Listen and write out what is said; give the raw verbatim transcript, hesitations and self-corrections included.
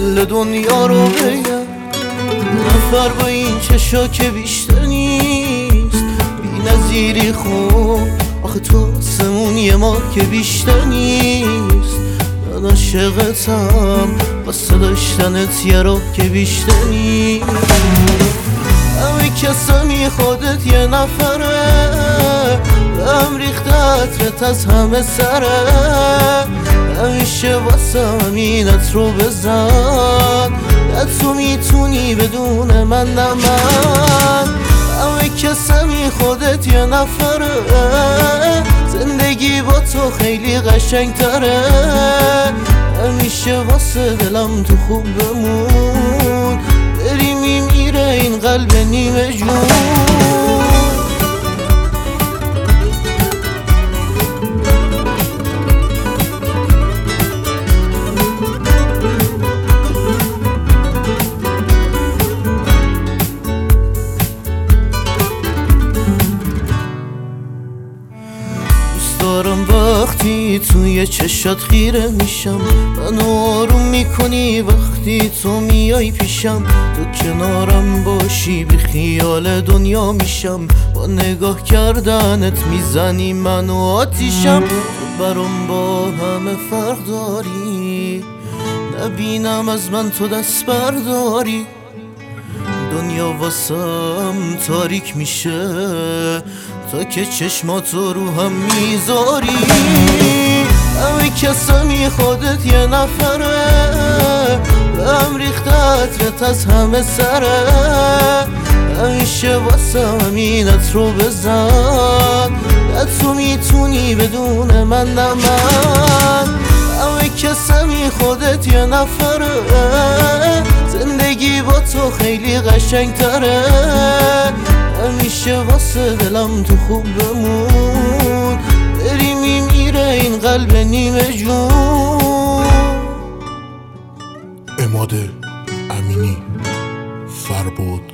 کل دنیا رو بگم. نفر با این چشا که بیشتر نیست، بی نظیری خوب آخه تو آسمون یه ما که بیشتر نیست. من عاشقتم واسه داشتنت یه رو که بیشتر نیست. همه کسمی خودت یه نفره، هم ریخته عطرت از همه سره. همیشه واسه همینت رو بزن، نه تو میتونی بدون من نه من. همه کسمی خودت یه نفره، زندگی با تو خیلی قشنگ تره. همیشه واسه دلم تو خوب بمون، بری میمیره این قلب نیمه جون. دارم وقتی توی چشات خیره میشم، منو آروم میکنی وقتی تو میای پیشم. تو کنارم باشی بی خیال دنیا میشم، با نگاه کردنت میزنی منو آتیشم. تو برام با همه فرق داری، نبینم از من تو دست برداری. دنیا واسم تاریک میشه تا که چشماتو رو هم میذاری. همه کسمی خودت یه نفره، هم ریخته عطرت از همه سره. همیشه واسه همینت رو بزن، نه تو میتونی بدون من نه من. همه کسمی خودت یه نفره، زندگی با تو خیلی قشنگ تره. همیشه واسه دلم تو خوب بمون، بری میمیره این قلب نیمه جون. عماد امینی، فربود.